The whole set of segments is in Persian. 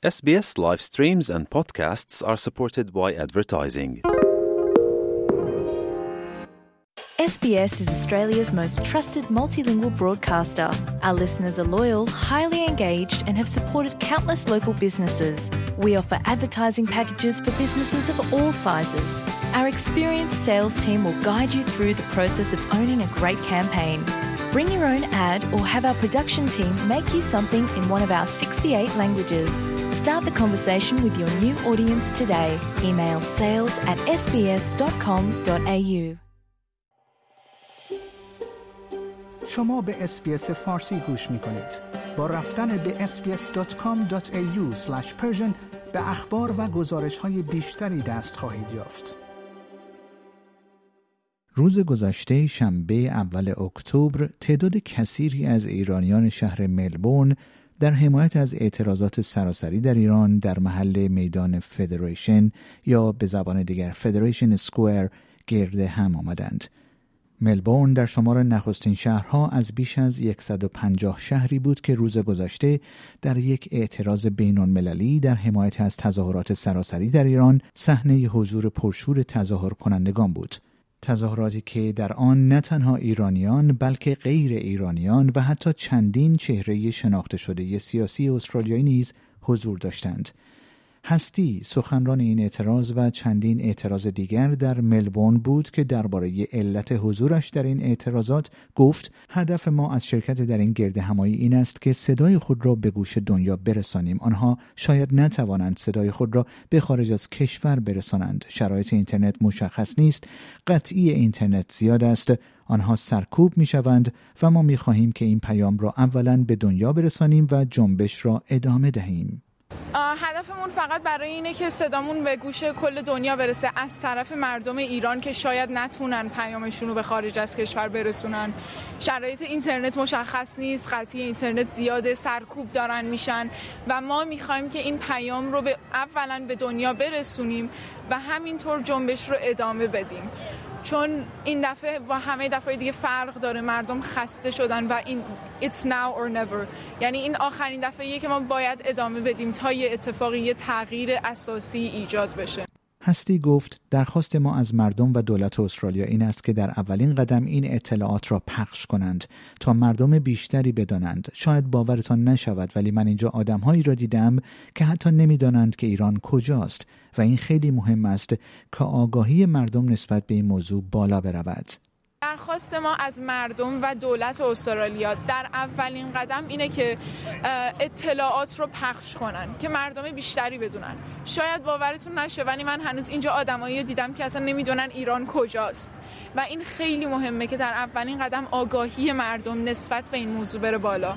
SBS live streams and podcasts are supported by advertising. SBS is Australia's most trusted multilingual broadcaster. Our listeners are loyal, highly engaged, and have supported countless local businesses. We offer advertising packages for businesses of all sizes. Our experienced sales team will guide you through the process of owning a great campaign. Bring your own ad or have our production team make you something in one of our 68 languages. Start the conversation with your new audience today. Email sales@sbs.com.au. شما به SBS فارسی گوش می‌کنید. با رفتن به sbs.com.au/persian به اخبار و گزارش‌های بیشتری دست خواهید یافت. روز گذشته شنبه اول اکتبر تعداد کثیری از ایرانیان شهر ملبورن در حمایت از اعتراضات سراسری در ایران در محل میدان فدریشن یا به زبان دیگر فدریشن اسکوئر گرد هم آمدند. ملبورن در شمار نخستین شهرها از بیش از 150 شهری بود که روز گذشته در یک اعتراض بین‌المللی در حمایت از تظاهرات سراسری در ایران صحنه حضور پرشور تظاهر کنندگان بود. تظاهراتی که در آن نه تنها ایرانیان بلکه غیر ایرانیان و حتی چندین چهره شناخته شده سیاسی استرالیایی نیز حضور داشتند. هستی سخنران این اعتراض و چندین اعتراض دیگر در ملبورن بود که درباره علت حضورش در این اعتراضات گفت هدف ما از شرکت در این گرد همایی این است که صدای خود را به گوش دنیا برسانیم. آنها شاید نتوانند صدای خود را به خارج از کشور برسانند. شرایط اینترنت مشخص نیست، قطعی اینترنت زیاد است، آنها سرکوب می شوند و ما می خواهیم که این پیام را اولاً به دنیا برسانیم و جنبش را ادامه دهیم. هدفمون فقط برای اینه که صدامون به گوش کل دنیا برسه از طرف مردم ایران که شاید نتونن پیامشون رو به خارج از کشور برسونن. شرایط اینترنت مشخص نیست، قطعی اینترنت زیاده، سرکوب دارن میشن و ما میخوایم که این پیام رو اولا به دنیا برسونیم و همینطور جنبش رو ادامه بدیم. چون این دفعه با همه دفعه دیگه فرق داره، مردم خسته شدن و این it's now or never، یعنی این آخرین دفعه‌ایه که ما باید ادامه بدیم تا یه اتفاقی، یه تغییر اساسی ایجاد بشه. هستی گفت درخواست ما از مردم و دولت استرالیا این است که در اولین قدم این اطلاعات را پخش کنند تا مردم بیشتری بدانند. شاید باورتان نشود ولی من اینجا آدم‌هایی را دیدم که حتی نمی‌دانند که ایران کجاست و این خیلی مهم است که آگاهی مردم نسبت به این موضوع بالا برود. درخواست ما از مردم و دولت استرالیا در اولین قدم اینه که اطلاعات رو پخش کنن که مردم بیشتری بدونن. شاید باورتون نشه ولی من هنوز اینجا آدمایی دیدم که اصلا نمیدونن ایران کجاست و این خیلی مهمه که در اولین قدم آگاهی مردم نسبت به این موضوع بره بالا.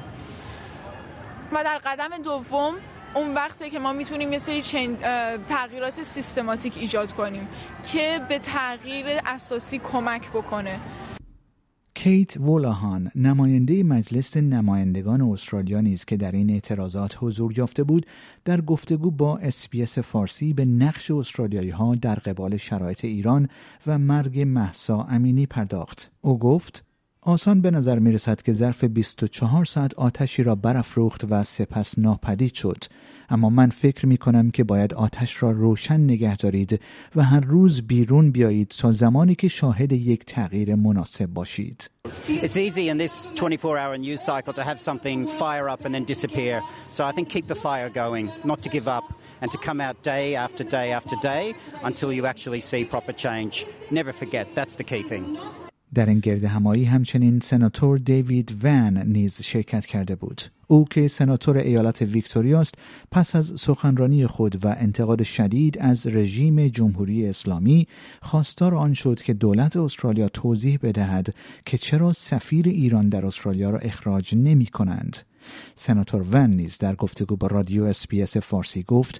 و در قدم دوم اون وقته که ما میتونیم یه سری تغییرات سیستماتیک ایجاد کنیم که به تغییر اساسی کمک بکنه. کیت وولاهان نماینده مجلس نمایندگان استرالیا نیز که در این اعتراضات حضور یافته بود در گفتگو با SBS فارسی به نقش استرالیایی‌ها در قبال شرایط ایران و مرگ مهسا امینی پرداخت. او گفت آسان به نظر می رسد که ظرف 24 ساعت آتشی را برافروخت و سپس ناپدید شد. اما من فکر می کنم که باید آتش را روشن نگه دارید و هر روز بیرون بیایید تا زمانی که شاهد یک تغییر مناسب باشید. It's easy in this 24-hour news cycle to have something fire up and then disappear. So I think keep the fire going, not to give up and to come out day after day after day until you actually see proper change. Never forget, that's the key thing. در این گرد همایی همچنین سناتور دیوید وان نیز شرکت کرده بود. او که سناتور ایالت ویکتوریا است پس از سخنرانی خود و انتقاد شدید از رژیم جمهوری اسلامی خواستار آن شد که دولت استرالیا توضیح بدهد که چرا سفیر ایران در استرالیا را اخراج نمی کنند. سناتور وان نیز در گفتگو با رادیو SBS فارسی گفت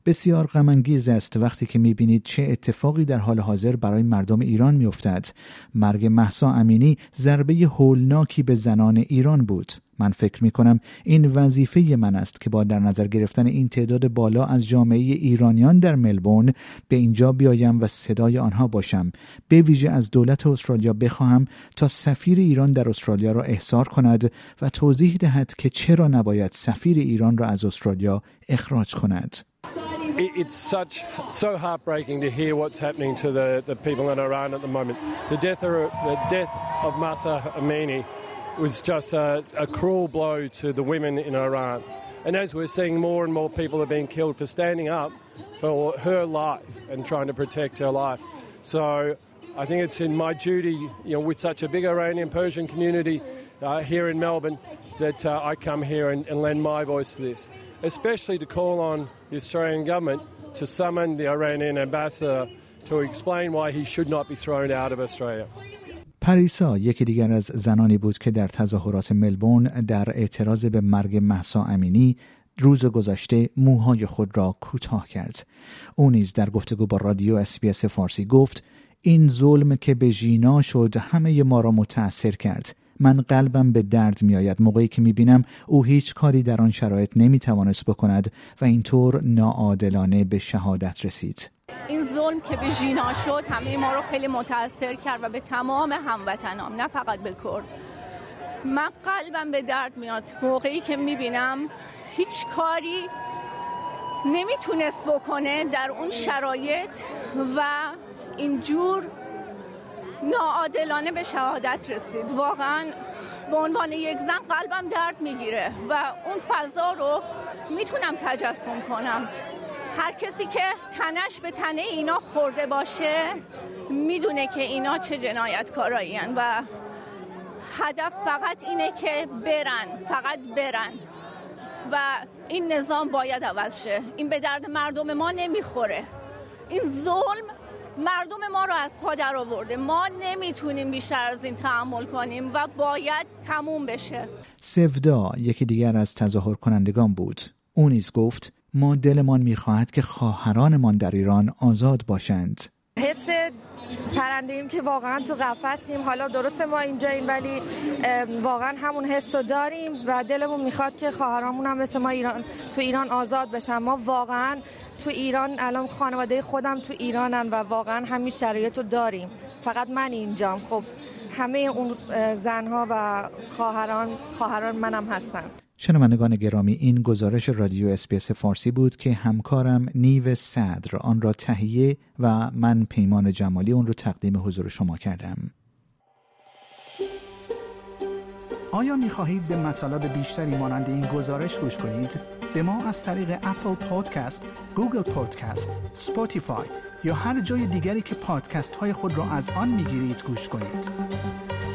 بسیار غم انگیز است وقتی که می‌بینید چه اتفاقی در حال حاضر برای مردم ایران می‌افتد. مرگ مهسا امینی ضربه هولناکی به زنان ایران بود. من فکر می‌کنم این وظیفه من است که با در نظر گرفتن این تعداد بالا از جامعه ایرانیان در ملبورن به اینجا بیایم و صدای آنها باشم. به ویژه از دولت استرالیا بخواهم تا سفیر ایران در استرالیا را احضار کند و توضیح دهد که چرا نباید سفیر ایران را از استرالیا اخراج کند. It's so heartbreaking to hear what's happening to the people in Iran at the moment. The death of Mahsa Amini was just a cruel blow to the women in Iran. And as we're seeing more and more people are being killed for standing up for her life and trying to protect her life. So I think it's in my duty, with such a big Iranian Persian community here in Melbourne, that I come here and lend my voice to this. Especially to call on the Australian government to summon the Iranian ambassador to explain why he should not be thrown out of Australia. پریسا یکی دیگر از زنانی بود که در تظاهرات ملبورن در اعتراض به مرگ مهسا امینی روز گذشته موهای خود را کوتاه کرد. او نیز در گفتگو با رادیو SBS فارسی گفت این ظلم که به ژینا شد همه ما را متأثر کرد. من قلبم به درد می آید موقعی که می بینم او هیچ کاری در آن شرایط نمی توانست بکند و اینطور ناعادلانه به شهادت رسید. این ظلم که به ژینا شد همه ما رو خیلی متأثر کرد و به تمام هموطنام، نه فقط به کرد. من قلبم به درد میاد موقعی که می بینم هیچ کاری نمیتونست بکنه در اون شرایط و اینجور ناعادلانه به شهادت رسید. واقعا به عنوان یک زن قلبم درد میگیره و اون فضا رو میتونم تجسم کنم. هر کسی که تنش به تنه اینا خورده باشه میدونه که اینا چه جنایتکارایی هن و هدف فقط اینه که فقط برن و این نظام باید عوض شه. این به درد مردم ما نمیخوره. این ظلم مردم ما رو از پا در آورده. ما نمیتونیم بیشتر از این تحمل کنیم و باید تموم بشه. سفدا یکی دیگر از تظاهر کنندگان بود. او نیز گفت ما دلمان میخواهد که خواهرانمان در ایران آزاد باشند. حس پرنده‌ایم که واقعا تو قفسیم. حالا درسته ما اینجاییم ولی واقعا همون حس رو داریم و دلمون میخواد که خواهرامون هم مثل ما تو ایران آزاد بشن. ما واقعا تو ایران الان خانواده خودم تو ایرانن و واقعا همین شرایط رو داریم. فقط من اینجام. خب همه اون زنها و خواهران منم هستن. شنوندگان گرامی، این گزارش رادیو SBS فارسی بود که همکارم نیو صدر آن را تهیه و من پیمان جمالی اون رو تقدیم حضور شما کردم. آیا می‌خواهید به مطالب بیشتری مانند این گزارش گوش کنید؟ به ما از طریق اپل پادکست، گوگل پادکست، اسپاتیفای یا هر جای دیگری که پادکست های خود را از آن می‌گیرید گوش کنید.